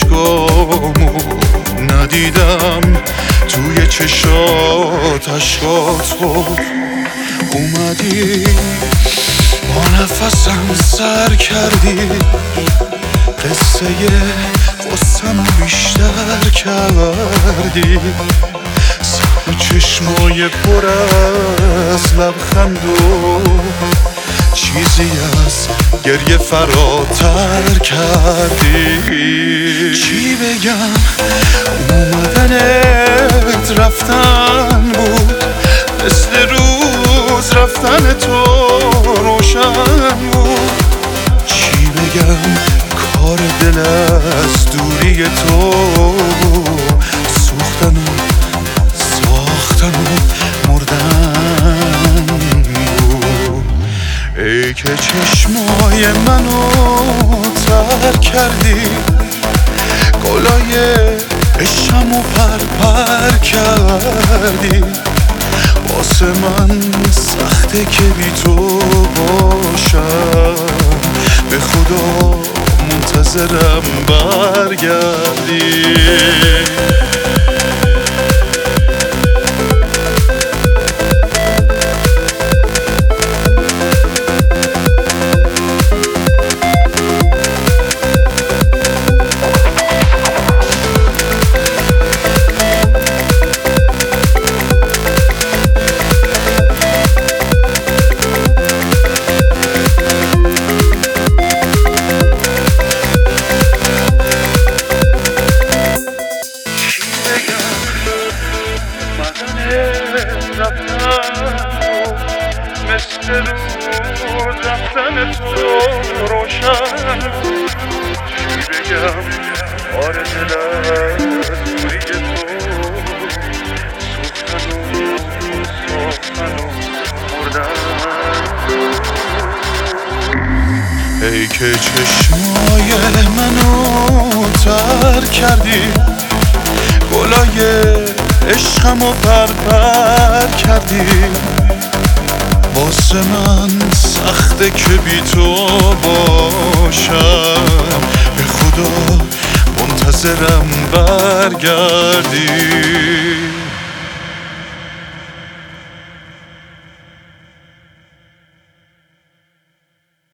اشکامو ندیدم، توی چشات اشکاتو اومدی، با نفسم سر کردی، قصه قصه‌مو بیشتر کردی، سر چشمای پر از لبخند و چیزی از گریه فراتر کردی. چی بگم، اومدنت رفتن بود، مثل روز رفتن تو روشن بود. چی بگم، کار دل از دوری تو، سوختن و ساختن و مردن بود. ای که چشمای منو تر کردی، گلای عشقمو پر کردی. واسه من سخته که بی تو باشم، به خدا منتظرم برگردی. مثل روز رفتن تو روشن. چی بگم، آره دل از دوری تو، سوختن و ساختن و مردن. ای که چشمای منو تر کردی، گلای عشقمو پر کردی. واسه من سخته که بی تو باشم، به خدا منتظرم برگردی.